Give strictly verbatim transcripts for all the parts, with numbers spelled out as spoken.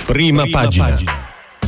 Prima, Prima pagina. pagina.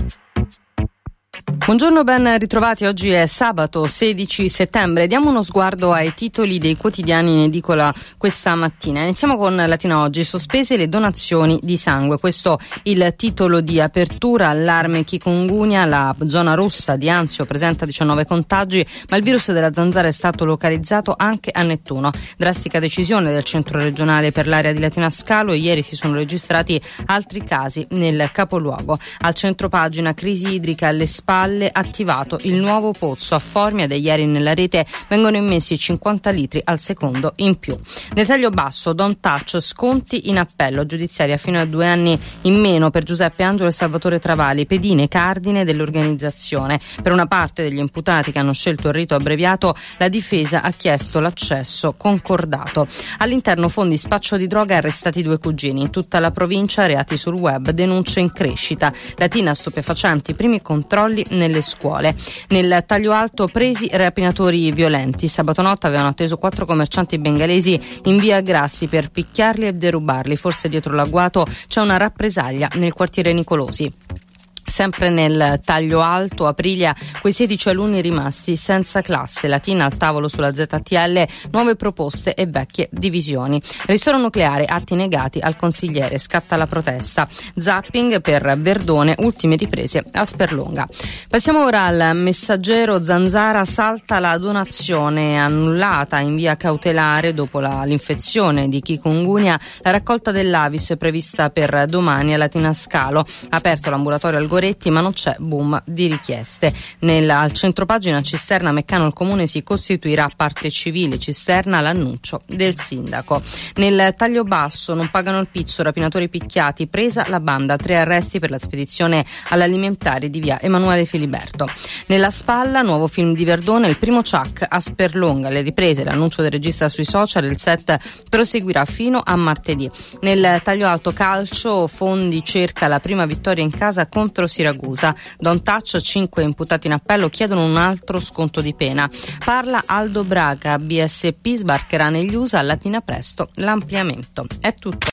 Buongiorno, ben ritrovati. Oggi è sabato sedici settembre. Diamo uno sguardo ai titoli dei quotidiani in edicola questa mattina. Iniziamo con Latina Oggi. Sospese le donazioni di sangue. Questo il titolo di apertura. Allarme chikungunya. La zona rossa di Anzio presenta diciannove contagi, ma il virus della zanzara è stato localizzato anche a Nettuno. Drastica decisione del centro regionale per l'area di Latina Scalo e ieri si sono registrati altri casi nel capoluogo. Al centro pagina, crisi idrica alle spalle, attivato il nuovo pozzo a Formia. Da ieri nella rete vengono immessi cinquanta litri al secondo in più. Nel taglio basso, don't touch, sconti in appello, giudiziaria fino a due anni in meno per Giuseppe Angelo e Salvatore Travali, pedine cardine dell'organizzazione. Per una parte degli imputati che hanno scelto il rito abbreviato, la difesa ha chiesto l'accesso concordato. All'interno fondi spaccio di droga, arrestati due cugini. In tutta la provincia reati sul web, denunce in crescita. Latina stupefacenti, primi controlli nelle scuole. Nel taglio alto, presi rapinatori violenti. Sabato notte avevano atteso quattro commercianti bengalesi in via Grassi per picchiarli e derubarli. Forse dietro l'agguato c'è una rappresaglia nel quartiere Nicolosi. Sempre nel taglio alto, Aprilia, quei sedici alunni rimasti senza classe. Latina al tavolo sulla Z T L, nuove proposte e vecchie divisioni. Ristoro nucleare, atti negati al consigliere, scatta la protesta. Zapping per Verdone, ultime riprese a Sperlonga. Passiamo ora al Messaggero. Zanzara, salta la donazione, annullata in via cautelare dopo la, l'infezione di chikungunya. La raccolta dell'Avis prevista per domani a Latina Scalo. Aperto l'ambulatorio al Goretti, ma non c'è boom di richieste. Nel, al centropagina, Cisterna, Meccano, il comune si costituirà parte civile. Cisterna, l'annuncio del sindaco. Nel taglio basso, non pagano il pizzo, rapinatori picchiati, presa la banda, tre arresti per la spedizione all'alimentare di via Emanuele Filiberto. Nella spalla, nuovo film di Verdone, il primo Chuck a Sperlonga, le riprese, l'annuncio del regista sui social, il set proseguirà fino a martedì. Nel taglio alto calcio, Fondi cerca la prima vittoria in casa contro Siracusa. Don't touch, cinque imputati in appello chiedono un altro sconto di pena. Parla Aldo Braga, B S P sbarcherà negli U S A, a Latina presto l'ampliamento. È tutto.